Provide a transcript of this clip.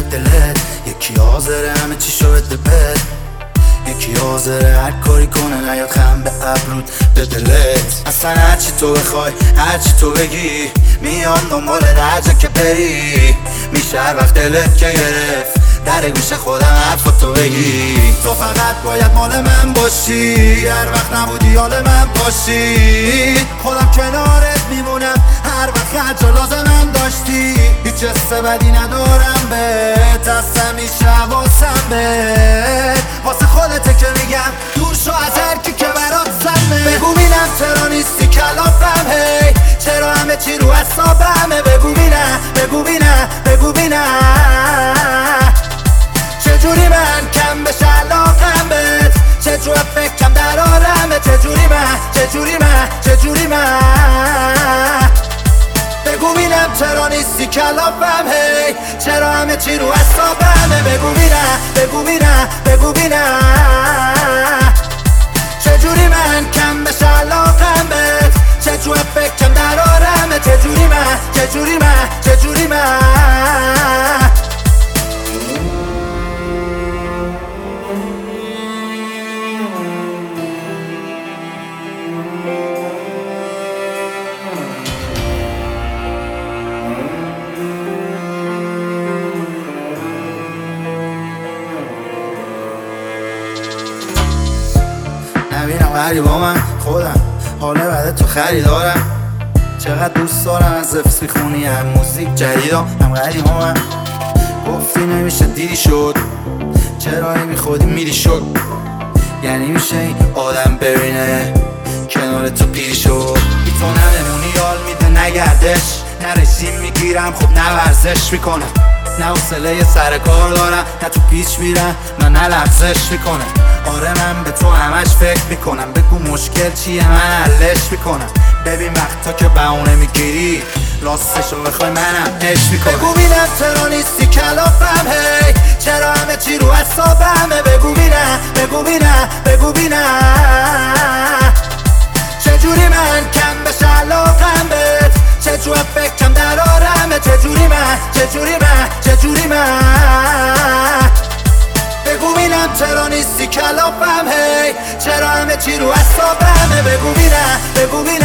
دلت، یکی حاضره همه چی شو بده بد، یکی حاضره هر کاری کنه نیاد خم به ابرود به دلت. اصلا هرچی تو بخوای هرچی تو بگی میام دنبال هر جا که بری، میشه هر وقت دلت که گرفت در گوش خودم حرفاتو بگی. تو فقط باید مال من باشی، هر وقت نبودی حال من باشی، خودم کنارت میمونم هر وقت هر جا لازمم داشتی. هیچ حس بدی ندارم بهت، اصلا هیچ حواسم بهت، واسه خودته که میگم دور شو از هر کی که برات سمه. بگو بینم چرا نیستی کلافم، هی چرا همه چی رو حسابمه. بگو بینم بگو بینم بگو بینم چجوری من کم بشه علاقم بهت، چجور فکرم در آرمه. چجوری من بگو بینم چرا نیستی کلافم، هی چرا همه چی رو حسابمه. بگو بینم چجوری من کم بشه علاقم بهت، چجور فکرم در آرمه. چجوری من نبینم غریب با من خودم، حاله بعد تو خریدارم. چقدر دوست دارم از حفظ میخونی هم موزیک جدیدم هم غریب با من. گفتی نمیشه دیدی شد، چرا میخودی میری شد، یعنی میشه این آدم ببینه کنار تو پیری شد. بی تو نمونی یال میده نگردش، نه رژیم میگیرم خب نه ورزش میکنم، نه حوصله سر کار دارم، نه تو پیچ میرم نه لغزش میکنم. آره من به تو همش فکر میکنم، بگو مشکل چیه من حلش میکنم. ببین وقتا که بهونه میگیری راستشو بخوای منم عشق میکنم. بگو بینم چرا نیستی کلافم، هی چرا همه چی رو حسابمه. بگو بینم چجوری من کم بشه علاقم بهت، چجور فکرم در آرمه. چجوری من بگو بینم چرا نیستی کلافم، هی چرا همه چی رو حسابمه. بگو بینم